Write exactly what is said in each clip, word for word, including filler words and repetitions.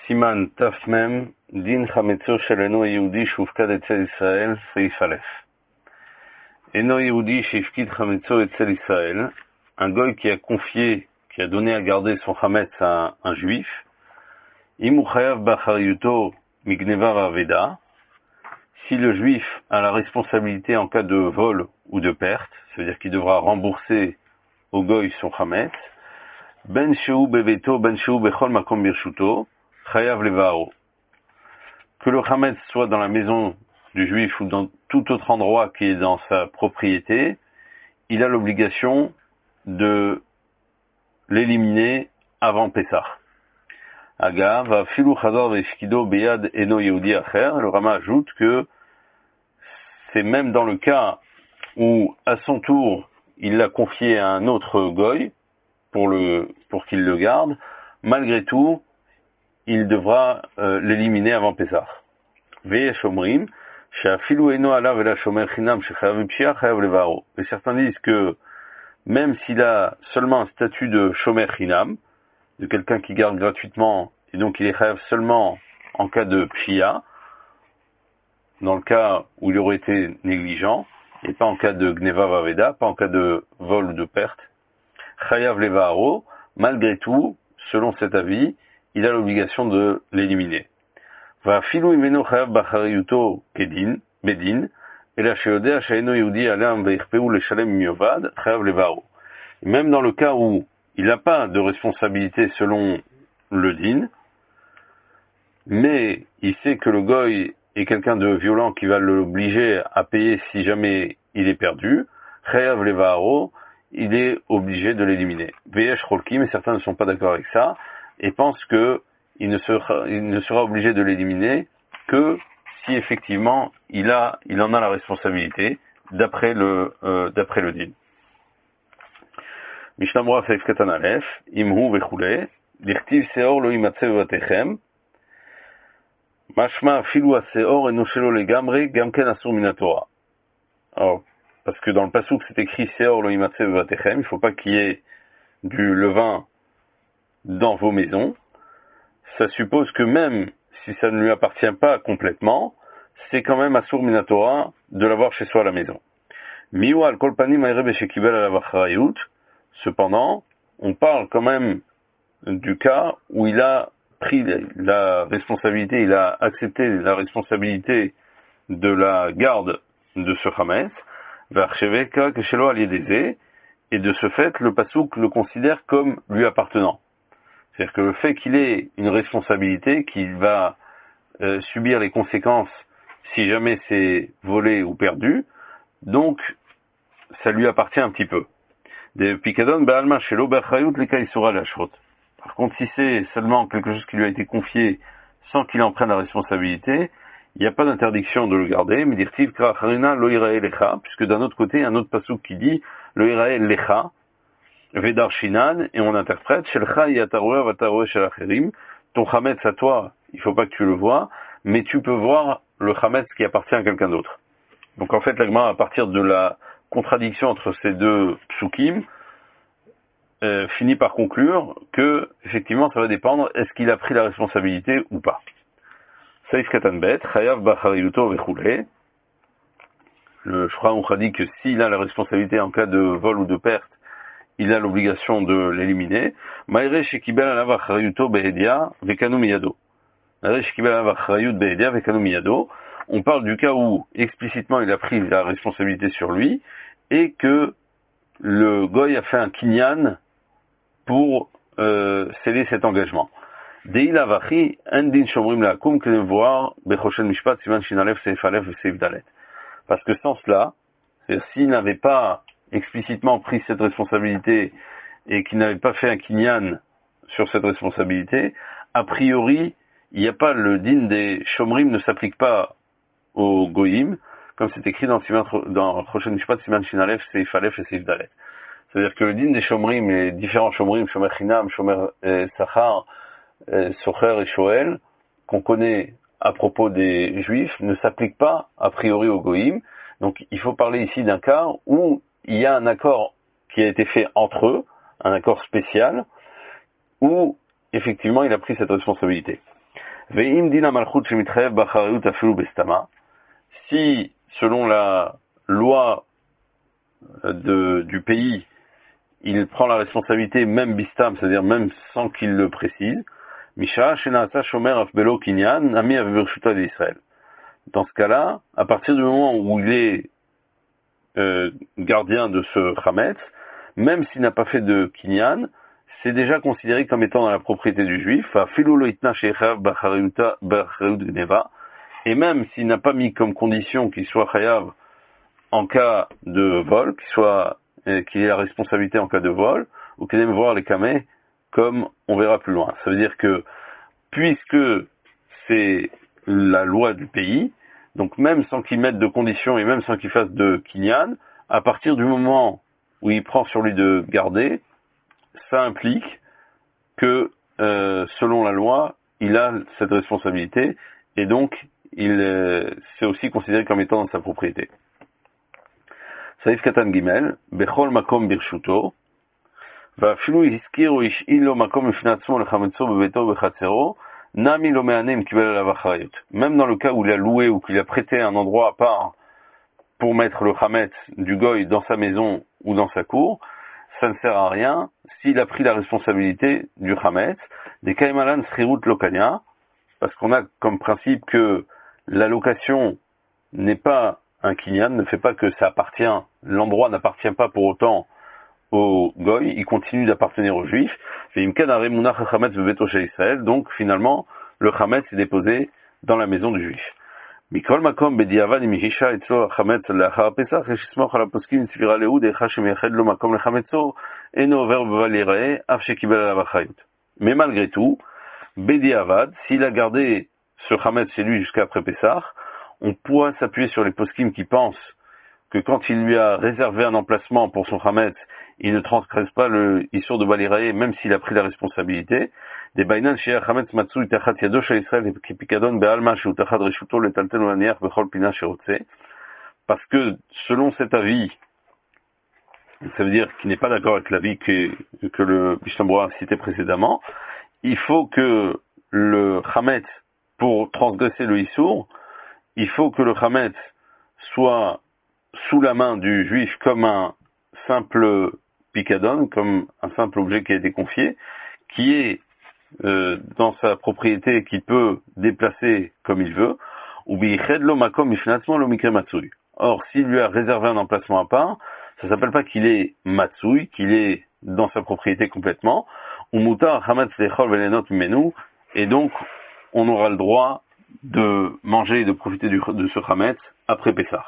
Siman Tafmem, Din Chametzo shel Eno Yehudi shufkad etzel Israël, Seif Aleph. Eno Yehudi shifkid Chametzo etzel Israël, un goy qui a confié, qui a donné à garder son Chametz à un, un juif, Imu chayav b'achariyuto migneva va'aveda, si le juif a la responsabilité en cas de vol ou de perte, c'est-à-dire qu'il devra rembourser au goy son Chametz, ben sheu beveto, ben sheu bechol makom birshuto, chayav levao. Que le Chametz soit dans la maison du juif ou dans tout autre endroit qui est dans sa propriété, il a l'obligation de l'éliminer avant Pessah. Agav, afilu chazar ve'ifkido beyad eno yehudi acher. Le Rama ajoute que c'est même dans le cas où, à son tour, il l'a confié à un autre goy pour le, pour qu'il le garde, malgré tout, il devra euh, l'éliminer avant Pessah. Ve'yesh omrim, she'afilu eno alav ela shomer chinam shechayav b'pshia chayav levaro. Et certains disent que même s'il a seulement un statut de shomer chinam, de quelqu'un qui garde gratuitement, et donc il est chayav seulement en cas de pshia, dans le cas où il aurait été négligent, et pas en cas de gneva vaveda, pas en cas de vol ou de perte, chayav levaro, malgré tout, selon cet avis, il a l'obligation de l'éliminer. Va filou imeno chayav bachariyuto kedin, bedin, et la sheodea she'eno yehudi alam ve'irpeu leshalem miovad, chayav levaro. Même dans le cas où il n'a pas de responsabilité selon le din, mais il sait que le goy est quelqu'un de violent qui va l'obliger à payer si jamais il est perdu, chayav levaro, il est obligé de l'éliminer. Veyesh cholki, mais certains ne sont pas d'accord avec ça, et pensent que il ne sera, il ne sera obligé de l'éliminer que si effectivement il a, il en a la responsabilité, d'après le, euh, d'après le din. Mishnah Berurah Seif Katan Aleph, Imhu vechule, Dichtiv seor lo imatze bevatechem, Mashma afilu haseor eno shelo legamre, gamken asur min haTorah. Alors, parce que dans le passouk c'est écrit seor lo imatze bevatechem, il faut pas qu'il y ait du levain dans vos maisons. Ça suppose que même si ça ne lui appartient pas complètement, c'est quand même asur min haTorah de l'avoir chez soi à la maison. Miwa al kol panim ayre beshekibel alav acharayut. Cependant, on parle quand même du cas où il a pris la responsabilité, il a accepté la responsabilité de la garde de ce Chametz, v'archeveka keshelo al yedeze, et de ce fait, le passouk le considère comme lui appartenant. C'est-à-dire que le fait qu'il ait une responsabilité, qu'il va euh, subir les conséquences si jamais c'est volé ou perdu, donc ça lui appartient un petit peu. Des pikadon ba'alma shelo b'achrayut leka isura la'ashrot. Par contre, si c'est seulement quelque chose qui lui a été confié sans qu'il en prenne la responsabilité, il n'y a pas d'interdiction de le garder, mais dirtiv kra acharina lo irae lecha, puisque d'un autre côté, un autre pasuk qui dit lo irae lecha, vedar shinan, et on interprète shelcha yataroa vataroa shel acherim, ton chametz à toi, il faut pas que tu le vois, mais tu peux voir le chametz qui appartient à quelqu'un d'autre. Donc en fait, la Gemara, à partir de la contradiction entre ces deux psukim, euh, finit par conclure que, effectivement, ça va dépendre, est-ce qu'il a pris la responsabilité ou pas. Saif Katanbet, Chayav Bachariyuto Vechule. Le Shulchan a dit que s'il a la responsabilité en cas de vol ou de perte, il a l'obligation de l'éliminer. Maire Shekibel Alav Achariyuto Behedia Vekanu Miyado. Maire Shekibel Alav Achariyut Behedia Vekanu Miyado. On parle du cas où, explicitement, il a pris la responsabilité sur lui, et que le goy a fait un kinyan pour euh, sceller cet engagement. Deila vachi, endin shomrim la'akum, que voir bechoshen mishpat, siman shinalef, seif alef, seif dalet. Parce que sans cela, c'est-à-dire s'il n'avait pas explicitement pris cette responsabilité, et qu'il n'avait pas fait un kinyan sur cette responsabilité, a priori, il n'y a pas, le din des shomrim ne s'applique pas au goyim, comme c'est écrit dans, dans Choshen Mishpat, Siman Shinalef, Seif Alef et Seif Dalet. C'est-à-dire que le din des Shomrim, les différents Shomrim, Shomer Chinam, Shomer euh, Sachar, euh, Socher et Shoel, qu'on connaît à propos des Juifs, ne s'appliquent pas a priori au goyim. Donc il faut parler ici d'un cas où il y a un accord qui a été fait entre eux, un accord spécial, où effectivement il a pris cette responsabilité. Ve'im din malchut shemitchayev b'acharayut afilu bestama. Si, selon la loi de, du pays, il prend la responsabilité même bistam, c'est-à-dire même sans qu'il le précise, Misha Shenasa Shomer Afbelo Kinyan, Nami Avbershuta d'Israël. Dans ce cas-là, à partir du moment où il est euh, gardien de ce Chametz, même s'il n'a pas fait de Kinyan, c'est déjà considéré comme étant dans la propriété du juif, et même s'il n'a pas mis comme condition qu'il soit chayav en cas de vol, qu'il soit qu'il ait la responsabilité en cas de vol, ou qu'il aime voir les kameh, comme on verra plus loin. Ça veut dire que, puisque c'est la loi du pays, donc même sans qu'il mette de conditions et même sans qu'il fasse de kinyan, à partir du moment où il prend sur lui de garder, ça implique que, euh, selon la loi, il a cette responsabilité, et donc, il, euh, c'est aussi considéré comme étant dans sa propriété. Saïf Katan Gimel, Bechol Makom Birshuto, ואפילו הזכיר או השאיל לו מקום לפני עצמו לחמצו בביתו ובחצרו, נמי לא מענה אם קיבל עליו אחריות. Même dans le cas où il a loué ou qu'il a prêté un endroit à part pour mettre le chametz du goy dans sa maison ou dans sa cour, ça ne sert à rien s'il a pris la responsabilité du chametz. Des kaimalan srirut lokania, parce qu'on a comme principe que la location n'est pas un kinyan, ne fait pas que ça appartient, l'endroit n'appartient pas pour autant au goy, il continue d'appartenir aux juifs. Donc finalement, le chametz est déposé dans la maison du juif. Mikol makom bediavad imihisha etzlo chametz lachar pesach yeshismoch ala poskim sfira leud echa shemiyached lo makom lechametzo eno over beval yireh af shekibel alav achayut. Mais malgré tout, bediavad, s'il a gardé ce chametz chez lui jusqu'à après Pessah, on pourra s'appuyer sur les poskim qui pensent que quand il lui a réservé un emplacement pour son chametz, il ne transgresse pas le Issur de Balirae, même s'il a pris la responsabilité. Des bainan shea chametz matsu itachat yado shel Israël kipikadon be'alma sheutachat reshuto letaltel u'aniach bechol pina sheotze. Parce que, selon cet avis, ça veut dire qu'il n'est pas d'accord avec l'avis que, que le Mishnah a cité précédemment, il faut que le chametz, pour transgresser le Issur, il faut que le chametz soit sous la main du juif comme un simple picadon, comme un simple objet qui a été confié, qui est euh, dans sa propriété, qu'il peut déplacer comme il veut, ou bichedlo makom mifnatzmo lo mikre matsui. Or, s'il lui a réservé un emplacement à part, ça s'appelle pas qu'il est matsui, qu'il est dans sa propriété complètement, ou mutar hamatz lechol velenot menu, et donc on aura le droit de manger et de profiter du, de ce chametz après Pessah.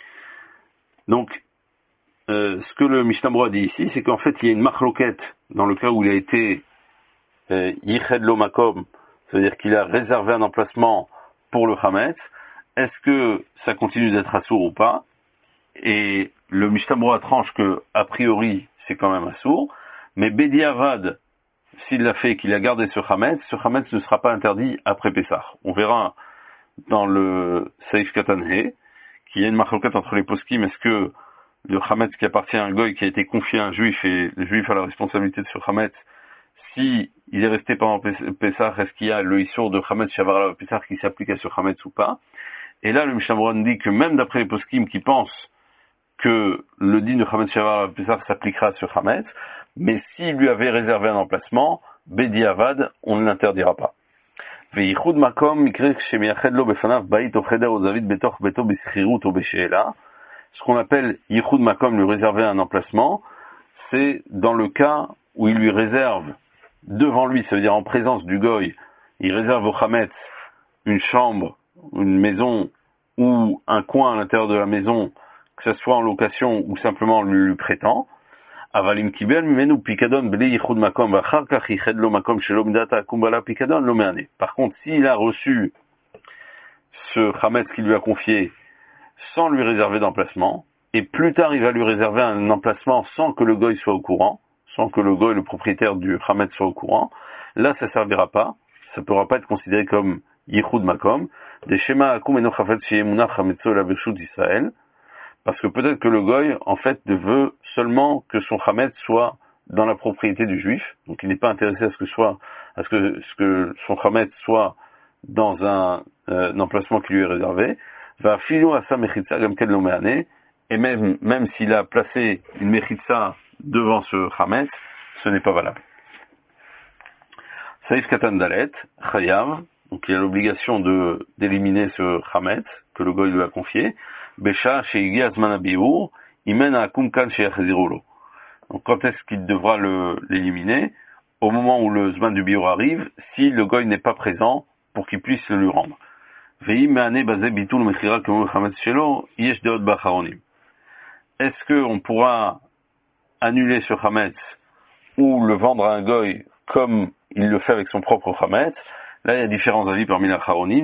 Donc, euh, ce que le Mishnah Berurah dit ici, c'est qu'en fait, il y a une marloquette dans le cas où il a été yiched lo makom, c'est-à-dire qu'il a réservé un emplacement pour le chametz. Est-ce que ça continue d'être assour ou pas? Et le Mishnah Berurah tranche que, a priori, c'est quand même assour, mais Bediavad, s'il l'a fait, qu'il a gardé ce chametz, ce chametz ne sera pas interdit après Pessah. On verra dans le Seif Katanhe qu'il y a une marloquette entre les poskim. Est-ce que le chametz qui appartient à un goy qui a été confié à un juif et le juif a la responsabilité de ce chametz, si il est resté pendant Pessah, est-ce qu'il y a le issur de chametz shavar alav Pessah qui s'applique à ce chametz ou pas? Et là, le Mishnah Berurah dit que même d'après les poskim qui pensent que le din de chametz shavar alav Pessah s'appliquera à ce chametz, mais s'il lui avait réservé un emplacement, bediavad, on ne l'interdira pas. Ve'ichud makom mikre shemiyached lo befanav bait o cheder o zavid betoch beto b'sichirut o b'she'ela. Ce qu'on appelle yichud makom, lui réserver un emplacement, c'est dans le cas où il lui réserve devant lui, ça veut dire en présence du goy, il réserve au chametz une chambre, une maison ou un coin à l'intérieur de la maison, que ce soit en location ou simplement lui, lui prêtant. Avalim kibel mimenu pikadon bli yichud makom v'achar kach yiched lo makom shelo midata akumbala pikadon lo me'ane. Par contre, s'il a reçu ce chametz qu'il lui a confié sans lui réserver d'emplacement, et plus tard il va lui réserver un emplacement sans que le goy soit au courant, sans que le goy, le propriétaire du chametz, soit au courant, là ça servira pas, ça ne pourra pas être considéré comme yichud makom, des schémas akum eno chafetz sheyemuna chametzo la bershut Israël, parce que peut-être que le goy, en fait, veut seulement que son chametz soit dans la propriété du juif, donc il n'est pas intéressé à ce que soit, à ce que, ce que son chametz soit dans un, euh, un emplacement qui lui est réservé, va filo à sa mechitza gamken lo me'ane, et même, même s'il a placé une mechitza devant ce chametz, ce n'est pas valable. Saïf katan dalet, chayav, donc il a l'obligation de, d'éliminer ce chametz que le goy lui a confié, besha sheigi azman habiur, imen ha'akum kan sheyachzirulo. Donc quand est-ce qu'il devra le, l'éliminer? Au moment où le zman du biur arrive, si le goy n'est pas présent, pour qu'il puisse le lui rendre. Est-ce qu'on pourra annuler ce chametz ou le vendre à un goy comme il le fait avec son propre chametz? Là, il y a différents avis parmi les acharonim.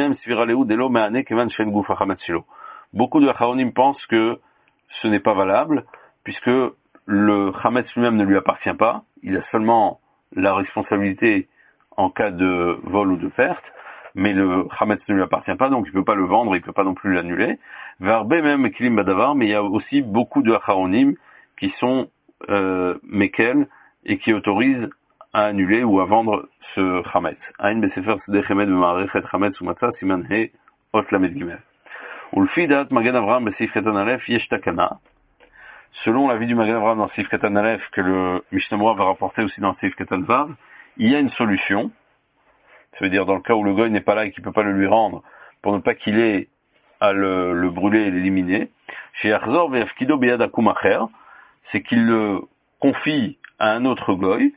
Beaucoup de acharonim pensent que ce n'est pas valable, puisque le chametz lui-même ne lui appartient pas. Il a seulement la responsabilité en cas de vol ou de perte, mais le chametz ne lui appartient pas, donc il ne peut pas le vendre, il ne peut pas non plus l'annuler. Verbe même kilim badavar, mais il y a aussi beaucoup de acharonim qui sont euh, mekel et qui autorisent à annuler ou à vendre ce chametz. Aïn besefer sedechemet b'ma'arechet chametz u'matzah siman he ot lamed gimel. Ulfi dat magen Avraham besif katan alef yesh takana. Selon l'avis du Magen Avraham dans Sif Katan Aleph, que le Mishnah Moura va rapporter aussi dans Sif Katan Vav, il y a une solution. Ça veut dire dans le cas où le goy n'est pas là et qu'il ne peut pas le lui rendre, pour ne pas qu'il ait à le, le brûler et l'éliminer. Chez Arzor ve'afkido beyad akum acher, c'est qu'il le confie à un autre goy.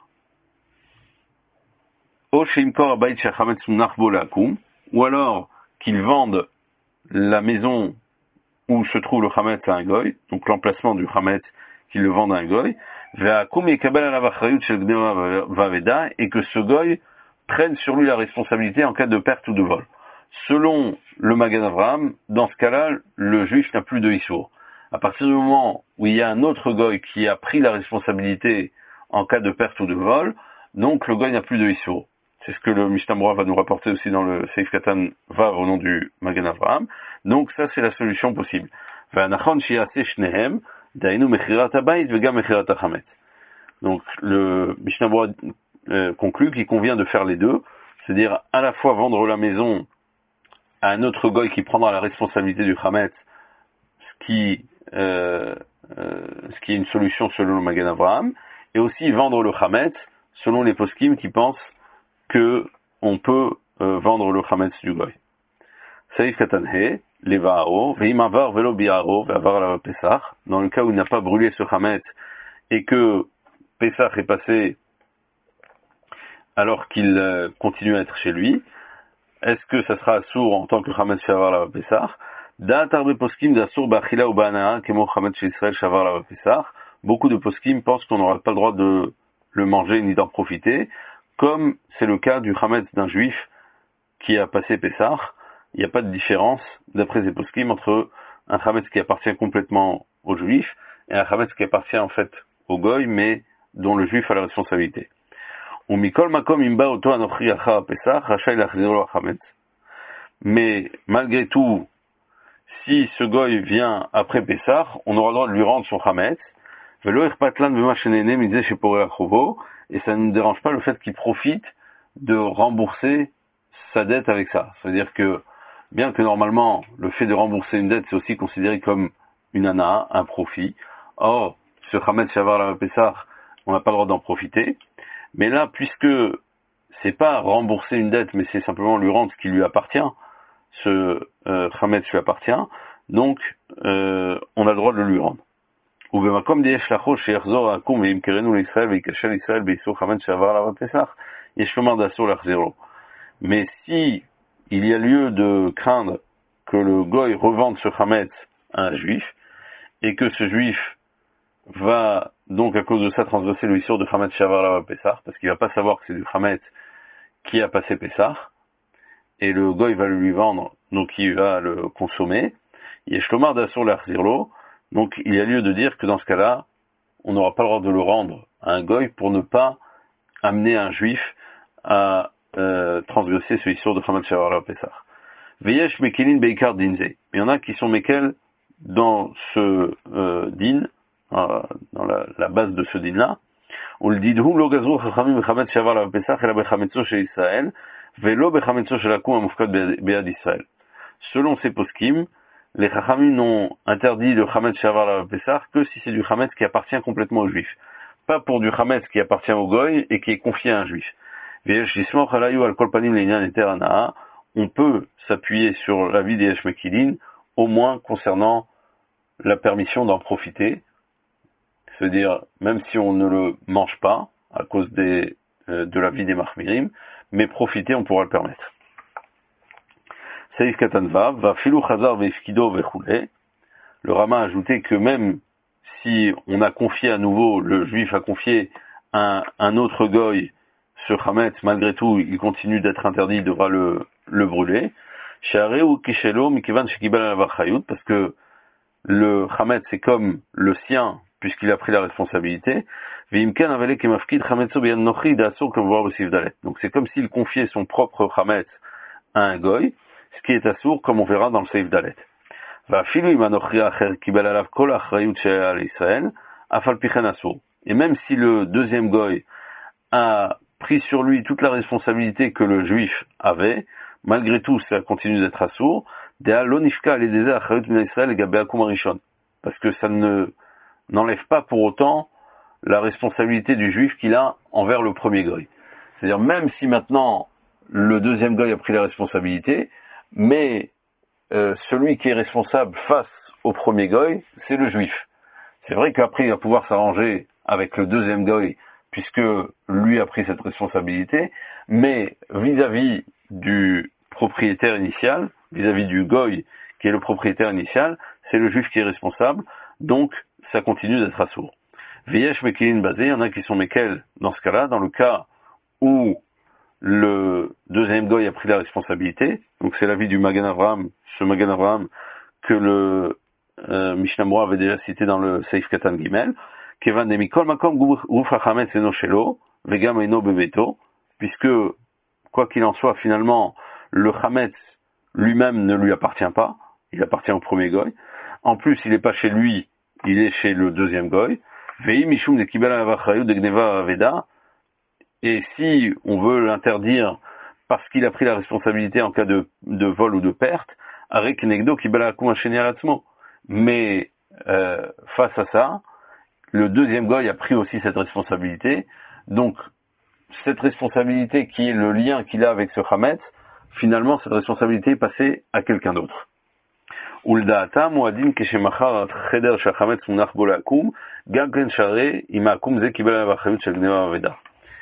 O sheimkor abayit shechametz munach bo le'akum, ou alors qu'il vende la maison où se trouve le chametz à un goy, donc l'emplacement du chametz qu'il le vend à un goy, et que ce goy prenne sur lui la responsabilité en cas de perte ou de vol. Selon le Magen Avraham, dans ce cas-là, le juif n'a plus de issour. À partir du moment où il y a un autre goy qui a pris la responsabilité en cas de perte ou de vol, donc le goy n'a plus de issour. C'est ce que le Mishnah Moura va nous rapporter aussi dans le Seif Katan Vav au nom du Magen Avraham. Donc ça, c'est la solution possible. Donc le Mishnah Moura euh, conclut qu'il convient de faire les deux, c'est-à-dire à la fois vendre la maison à un autre goy qui prendra la responsabilité du chametz, ce qui, euh, euh, ce qui est une solution selon le Magen Avraham, et aussi vendre le chametz selon les poskim qui pensent que on peut euh, vendre le chametz du goy. Saïf katanhe, leva'aro, ve'imavar velo bi'aro, ve'avar la pesach. Dans le cas où il n'a pas brûlé ce chametz et que Pesach est passé alors qu'il euh, continue à être chez lui, est-ce que ça sera assour en tant que chametz shavar la pesach? Da'atar be poskim d'assour ba'achila ou ba'anaa kemo chametz chez Israël shavar la pesach. Beaucoup de poskim pensent qu'on n'aura pas le droit de le manger ni d'en profiter, comme c'est le cas du chametz d'un juif qui a passé Pessah. Il n'y a pas de différence, d'après ces poskim, entre un chametz qui appartient complètement au juif et un chametz qui appartient en fait au goy, mais dont le juif a la responsabilité. Mais malgré tout, si ce goy vient après Pessah, on aura le droit de lui rendre son chametz, et ça ne nous dérange pas le fait qu'il profite de rembourser sa dette avec ça. C'est-à-dire que, bien que normalement, le fait de rembourser une dette, c'est aussi considéré comme une ana, un profit. Or, ce chametz shavar la pesach, on n'a pas le droit d'en profiter. Mais là, puisque c'est pas rembourser une dette, mais c'est simplement lui rendre ce qui lui appartient, ce euh, chametz lui appartient, donc euh, on a le droit de le lui rendre. Mais si il y a lieu de craindre que le goy revende ce chametz à un juif, et que ce juif va donc à cause de ça transgresser le issur de chametz shavar la pesach, parce qu'il va pas savoir que c'est du chametz qui a passé pesach, et le goy va le lui vendre, donc il va le consommer, yeshlomar d'asur l'achzirlo. Donc il y a lieu de dire que dans ce cas-là, on n'aura pas le droit de le rendre à un goy pour ne pas amener un juif à euh, transgresser ce issur de chametz shavar la pesach. Veyesh mekelin beikar dinze. Il y en a qui sont mekel dans ce euh, din, euh, dans la, la base de ce din-là. On le dit d'où lo gazru chachamim chametz shavar la pesach et la bechametzo chez Israël. Velo bechametzo shel hakum amufkad be'ad Israël. Selon ces poskim, les chachamim n'ont interdit le chametz shavar la Pessah que si c'est du chametz qui appartient complètement aux juifs. Pas pour du chametz qui appartient au goy et qui est confié à un juif. On peut s'appuyer sur l'avis des Yesh Mekilin, au moins concernant la permission d'en profiter. C'est-à-dire, même si on ne le mange pas, à cause des, euh, de l'avis des Mahmirim, mais profiter, on pourra le permettre. Saïf Katanvav, va filou chazar veifkido vechoulé. Le Rama a ajouté que même si on a confié à nouveau, le juif a confié un, un autre goy, ce chametz, malgré tout, il continue d'être interdit, il devra le, le brûler. Parce que le chametz, c'est comme le sien, puisqu'il a pris la responsabilité. Donc c'est comme s'il confiait son propre chametz à un goy, ce qui est assourd, comme on verra dans le Seif Dalet. Et même si le deuxième goy a pris sur lui toute la responsabilité que le juif avait, malgré tout, ça continue d'être assourd, parce que ça ne n'enlève pas pour autant la responsabilité du juif qu'il a envers le premier goy. C'est-à-dire, même si maintenant le deuxième goy a pris la responsabilité, mais euh, celui qui est responsable face au premier goy, c'est le juif. C'est vrai qu'après il va pouvoir s'arranger avec le deuxième goy, puisque lui a pris cette responsabilité, mais vis-à-vis du propriétaire initial, vis-à-vis du goy qui est le propriétaire initial, c'est le juif qui est responsable, donc ça continue d'être assourd. Viesh Mekilin basé, il y en a qui sont Mekel dans ce cas-là, dans le cas où le deuxième goy a pris la responsabilité, donc c'est l'avis du Magan Avraham, ce Magan Avraham que le euh, Mishnah Moura avait déjà cité dans le Seif Katan Gimel, Kevan de Mikol Makom Guf HaChametz Eno Shelo, Vegam Eno Bebeto, puisque, quoi qu'il en soit, finalement, le Chametz lui-même ne lui appartient pas, il appartient au premier goy. En plus, il n'est pas chez lui, il est chez le deuxième goy. Vei Mishum de Kibala Avachayut de Gneva Aveda, et si on veut l'interdire parce qu'il a pris la responsabilité en cas de, de vol ou de perte, Arek Negdo Kibala Akum Hasheni Alatzmo. Mais euh, face à ça, le deuxième goy a pris aussi cette responsabilité. Donc, cette responsabilité qui est le lien qu'il a avec ce chametz, finalement, cette responsabilité est passée à quelqu'un d'autre. Ulda'ata muadin keshemachar cheder shachametz munach bo la'akum, gam ken share im ha'akum ze kibel avachayut shel gneva aveda.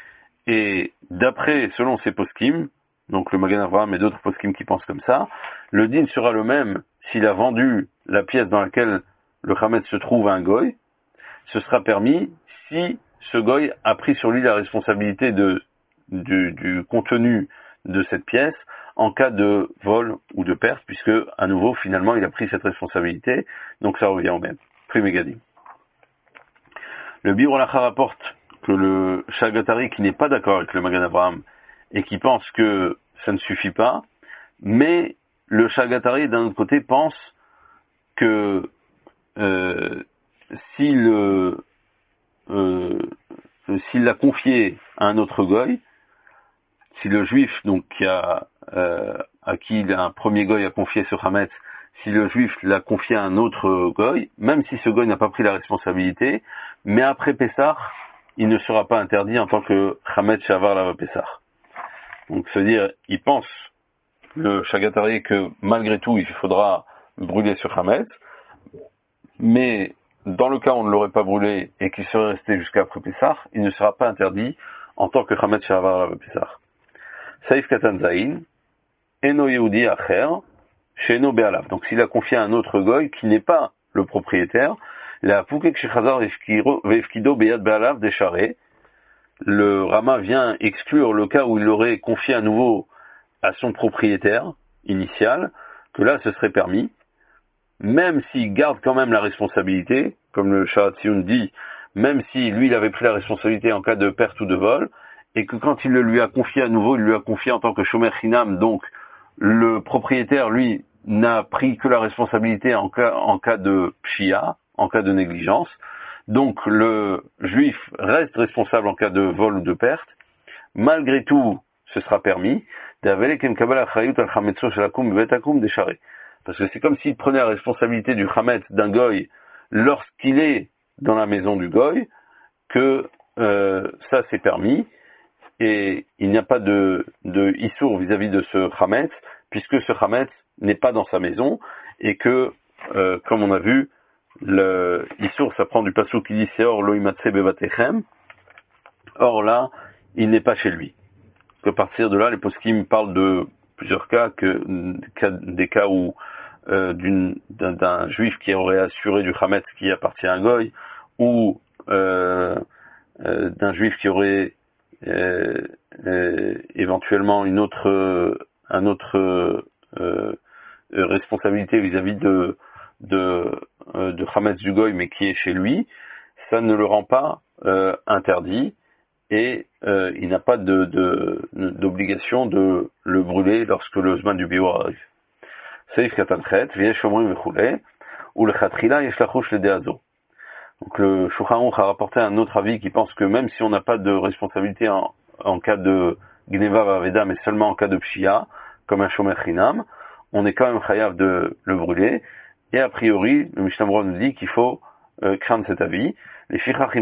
Et d'après, selon ces poskim, donc le Magan Avraham et d'autres poskim qui pensent comme ça, le din sera le même s'il a vendu la pièce dans laquelle le chametz se trouve à un goy, ce sera permis si ce goy a pris sur lui la responsabilité de, du, du contenu de cette pièce en cas de vol ou de perte, puisque à nouveau finalement il a pris cette responsabilité, donc ça revient au même. Primégadim. Le Bir Olacha rapporte que le Shagatari qui n'est pas d'accord avec le Magan Avraham et qui pense que ça ne suffit pas, mais le Shagatari d'un autre côté pense que euh, s'il euh, euh, s'il l'a confié à un autre goy, si le juif donc qui a euh, à qui un premier goy a confié ce chametz, si le juif l'a confié à un autre goy, même si ce goy n'a pas pris la responsabilité, mais après Pessah, il ne sera pas interdit en tant que chametz shavar la Pessah. Donc c'est-à-dire, il pense le Shagatari que malgré tout il faudra brûler ce chametz, mais dans le cas où on ne l'aurait pas brûlé et qu'il serait resté jusqu'à après Pessah, il ne sera pas interdit en tant que chametz shavar la Pessah. Saif Katan Zain, Eno Yehudi Acher, Sheno Be'alav. Donc s'il a confié à un autre goy qui n'est pas le propriétaire, la Poukek Shechazar Vefkido Beyad Be'alav Desharé, le Rama vient exclure le cas où il l'aurait confié à nouveau à son propriétaire initial, que là ce serait permis, même s'il garde quand même la responsabilité, comme le Shahatzion dit, même si lui il avait pris la responsabilité en cas de perte ou de vol, et que quand il le lui a confié à nouveau, il lui a confié en tant que Shomer Chinam, donc le propriétaire, lui, n'a pris que la responsabilité en cas, en cas de pshia, en cas de négligence. Donc le juif reste responsable en cas de vol ou de perte. Malgré tout, ce sera permis, parce que c'est comme s'il prenait la responsabilité du chametz d'un goy lorsqu'il est dans la maison du goy, que euh, ça c'est permis, et il n'y a pas de, de issour vis-à-vis de ce chametz, puisque ce chametz n'est pas dans sa maison, et que, euh, comme on a vu, le issour ça prend du pasuk qui dit Seor lo imatse bevatechem. Or là, il n'est pas chez lui. À partir de là, les poskim parlent de plusieurs cas, que des cas où euh, d'une, d'un, d'un juif qui aurait assuré du chametz qui appartient à un goy, ou euh, euh, d'un juif qui aurait euh, euh, éventuellement une autre, euh, un autre euh, euh, responsabilité vis-à-vis de de, euh, de chametz du goy, mais qui est chez lui, ça ne le rend pas euh, interdit. Et euh, il n'a pas de, de, d'obligation de le brûler lorsque le zman du bior arrive. Seif katanchet, viesh omrim vechule, ou le chatrila yesh lachouch le deazo. Donc le Shulchan Aruch a rapporté un autre avis qui pense que même si on n'a pas de responsabilité en, en cas de gneva vaveda, mais seulement en cas de pshia, comme un shomer chinam, on est quand même chayav de le brûler. Et a priori, le Mishnah Berurah nous dit qu'il faut euh, craindre cet avis. C'est pour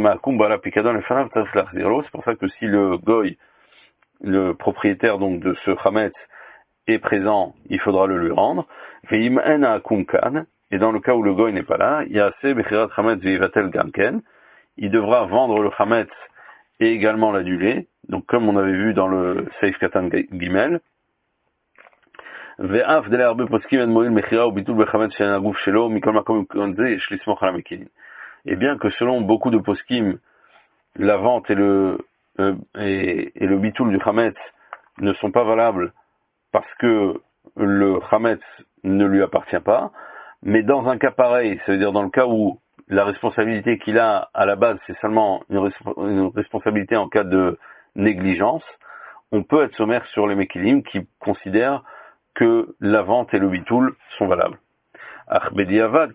ça que si le goy, le propriétaire donc de ce chametz, est présent, il faudra le lui rendre. Et dans le cas où le goy n'est pas là, il devra vendre le chametz et également l'adulé. Donc comme on avait vu dans le Seif Katan Gimel, et bien que selon beaucoup de poskim, la vente et le, euh, et, et le bitoul du chametz ne sont pas valables parce que le chametz ne lui appartient pas, mais dans un cas pareil, ça veut dire dans le cas où la responsabilité qu'il a à la base, c'est seulement une, resp- une responsabilité en cas de négligence, on peut être sommaire sur les mekilim qui considèrent que la vente et le bitoul sont valables. Mais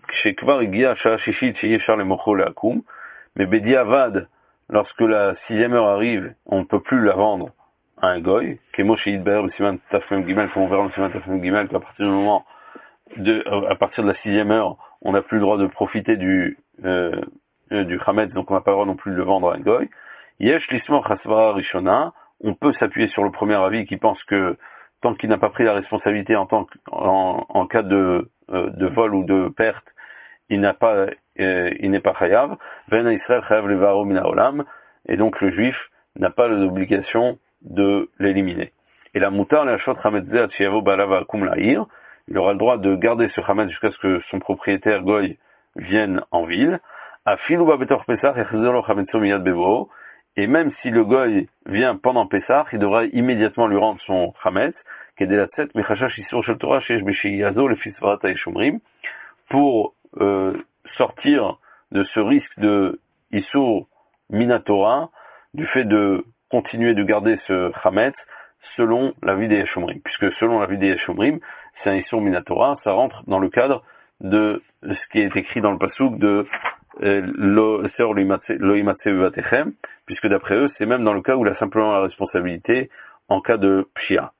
Bediavad, lorsque la sixième heure arrive, on ne peut plus la vendre à un goy, comme on verra dans le Siman Tafmem Gimel, qu'à partir du moment de, à partir de la sixième heure, on n'a plus le droit de profiter du, euh, du chametz, donc on n'a pas le droit non plus de le vendre à un goy. Yesh lismoch hasvara rishona, on peut s'appuyer sur le premier avis qui pense que tant qu'il n'a pas pris la responsabilité en tant que, en, en cas de, euh, de vol ou de perte, il n'a pas, euh, il n'est pas chayav. Ben Israël chayav levaro min haolam, et donc le juif n'a pas l'obligation de l'éliminer. Et la moutar la shot chametzeh atchiavo balav akum la'ir, il aura le droit de garder ce chametz jusqu'à ce que son propriétaire goy vienne en ville. Afilu ba betor pesach yachzor lo chametzo miyad bevo, et même si le goy vient pendant Pessah, il devra immédiatement lui rendre son chametz, pour euh, sortir de ce risque de Issour Minatora, du fait de continuer de garder ce chametz selon la vie des Yeshomrim. Puisque selon la vie des Yeshomrim, c'est un Issour Minatora, ça rentre dans le cadre de ce qui est écrit dans le pasuk de puisque d'après eux, c'est même dans le cas où il a simplement la responsabilité en cas de pshia.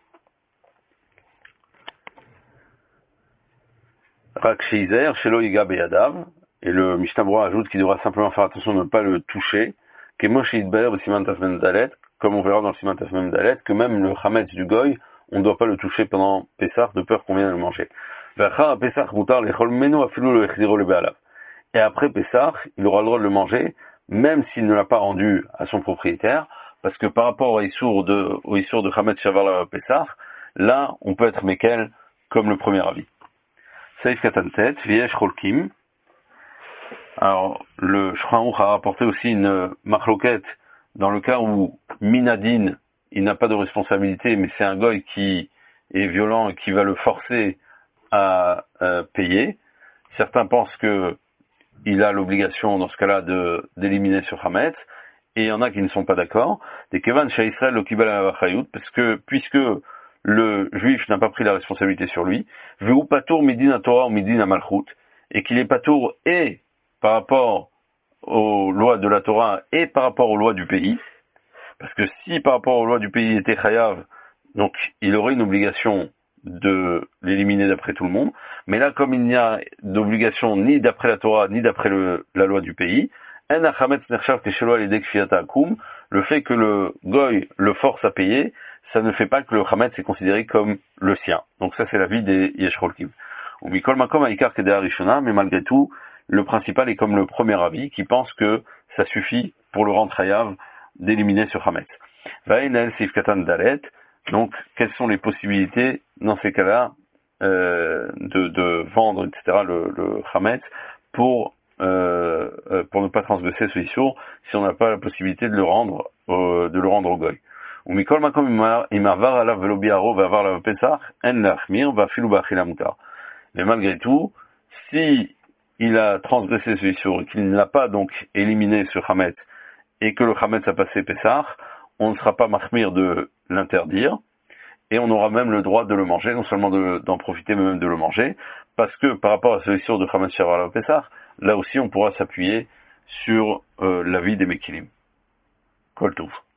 Et le Mishnah Berurah ajoute qu'il devra simplement faire attention de ne pas le toucher, comme on verra dans le Siman Tafmem Dalet, que même le chametz du goy, on ne doit pas le toucher pendant Pessah, de peur qu'on vienne le manger. Et après Pessah, il aura le droit de le manger, même s'il ne l'a pas rendu à son propriétaire, parce que par rapport au Issour de, au Issour de Chametz Shavar Pessah, là, on peut être Mekel comme le premier avis. Saif Katantet, Viesh Cholkim. Alors, le Shulchan Aruch a rapporté aussi une marloquette dans le cas où Minadin, il n'a pas de responsabilité, mais c'est un goy qui est violent et qui va le forcer à euh, payer. Certains pensent que il a l'obligation, dans ce cas-là, de, d'éliminer ce chametz, et il y en a qui ne sont pas d'accord. Des Kevan chez Israël, le Kibal Avachayut, parce que, puisque le juif n'a pas pris la responsabilité sur lui, Veu Patour Midin Torah ou Midin Malchut, et qu'il est Patour et par rapport aux lois de la Torah et par rapport aux lois du pays, Parce que si par rapport aux lois du pays il était chayav, donc il aurait une obligation de l'éliminer d'après tout le monde, mais là comme il n'y a d'obligation ni d'après la Torah, ni d'après la loi du pays, le fait que le goy le force à payer, ça ne fait pas que le chametz est considéré comme le sien. Donc ça c'est l'avis des yeshrolkim. Ou mikol makom aikar kedea rishona, mais malgré tout, le principal est comme le premier avis, qui pense que ça suffit pour le rendre chayav d'éliminer ce chametz. Vaenel seif katan dalet. Donc quelles sont les possibilités dans ces cas-là euh, de, de vendre, et cetera le, le chametz pour Euh, pour ne pas transgresser ce issur, si on n'a pas la possibilité de le rendre, euh, de le rendre au goy. Ou mikol makom imavar alav velo biaro va avoir la pesach en lachmir va filu ba'achila mutar. Mais malgré tout, si il a transgressé ce issur et qu'il ne l'a pas donc éliminé ce chametz et que le chametz a passé pesach, on ne sera pas machmir de l'interdire. Et on aura même le droit de le manger, non seulement d'en profiter, mais même de le manger, parce que par rapport à ce issur de Chametz Shavar Pesach, là aussi on pourra s'appuyer sur euh, l'avis des Mekilim. Kol Tov.